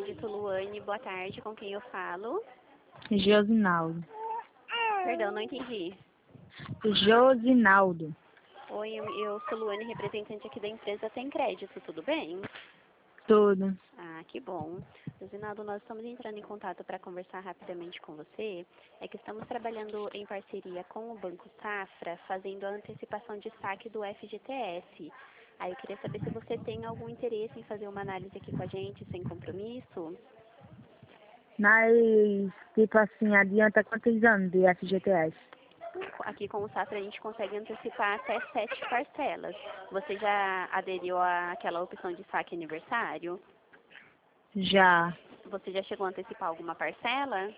Crédito, Luane, boa tarde, com quem eu falo? Josinaldo. Perdão, não entendi. Josinaldo. Oi, eu sou Luane, representante aqui da empresa Tem Crédito, tudo bem? Tudo. Ah, que bom. Josinaldo, nós estamos entrando em contato para conversar rapidamente com você. É que estamos trabalhando em parceria com o Banco Safra, fazendo a antecipação de saque do FGTS. Aí eu queria saber se você tem algum interesse em fazer uma análise aqui com a gente, sem compromisso. Mas, tipo assim, adianta quantos anos de FGTS? Aqui com o Safra a gente consegue antecipar até 7 parcelas. Você já aderiu àquela opção de saque aniversário? Já. Você já chegou a antecipar alguma parcela?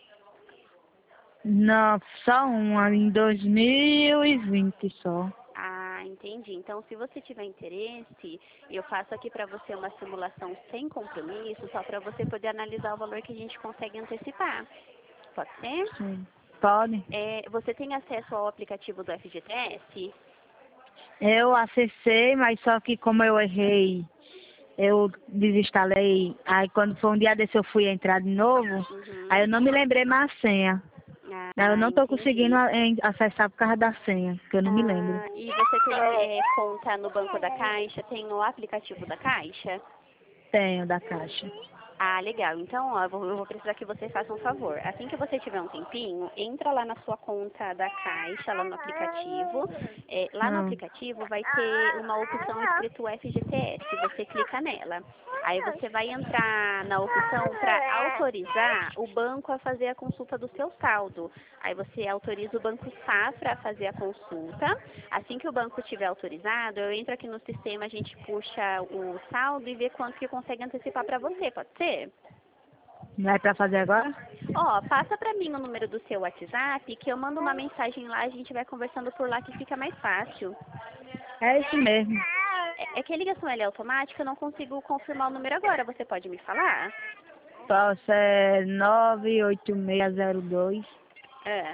Não, só uma, em 2020 só. Ah, entendi. Então, se você tiver interesse, eu faço aqui para você uma simulação sem compromisso, só para você poder analisar o valor que a gente consegue antecipar. Pode ser? Sim. Pode? Você tem acesso ao aplicativo do FGTS? Eu acessei, mas só que como eu errei, eu desinstalei. Aí quando foi um dia desse eu fui entrar de novo, aí eu Uhum. não me lembrei mais a senha. Eu Ah, não tô conseguindo entendi. acessar por causa da senha, que eu não me lembro. Ah, e você tem conta no Banco da Caixa? Tem o aplicativo da Caixa? Tenho da Caixa. Ah, legal. Então, ó, eu vou precisar que você faça um favor. Assim que você tiver um tempinho, entra lá na sua conta da Caixa, lá no aplicativo. Lá no Não. aplicativo vai ter uma opção escrito FGTS. Você clica nela. Aí você vai entrar na opção para autorizar o banco a fazer a consulta do seu saldo. Aí você autoriza o Banco Safra a fazer a consulta. Assim que o banco tiver autorizado, eu entro aqui no sistema, a gente puxa o saldo e vê quanto que consegue antecipar para você, pode ser? Não é pra fazer agora? Ó, passa para mim o número do seu WhatsApp, que eu mando uma mensagem lá, a gente vai conversando por lá que fica mais fácil. É isso mesmo. É que a ligação ela é automática, eu não consigo confirmar o número agora, você pode me falar? Posso, é 98602 É,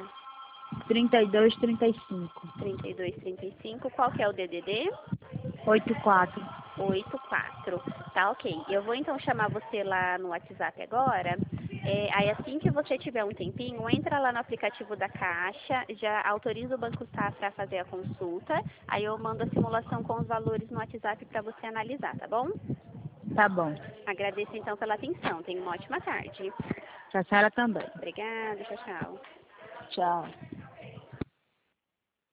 3235 3235, qual que é o DDD? 84. 84. Tá, ok. Eu vou então chamar você lá no WhatsApp agora. Aí assim que você tiver um tempinho, entra lá no aplicativo da Caixa, já autoriza o Banco Safra a fazer a consulta, aí eu mando a simulação com os valores no WhatsApp para você analisar, tá bom? Tá bom. Agradeço então pela atenção. Tenha uma ótima tarde. Pra senhora também. Obrigada, tchau, tchau. Tchau.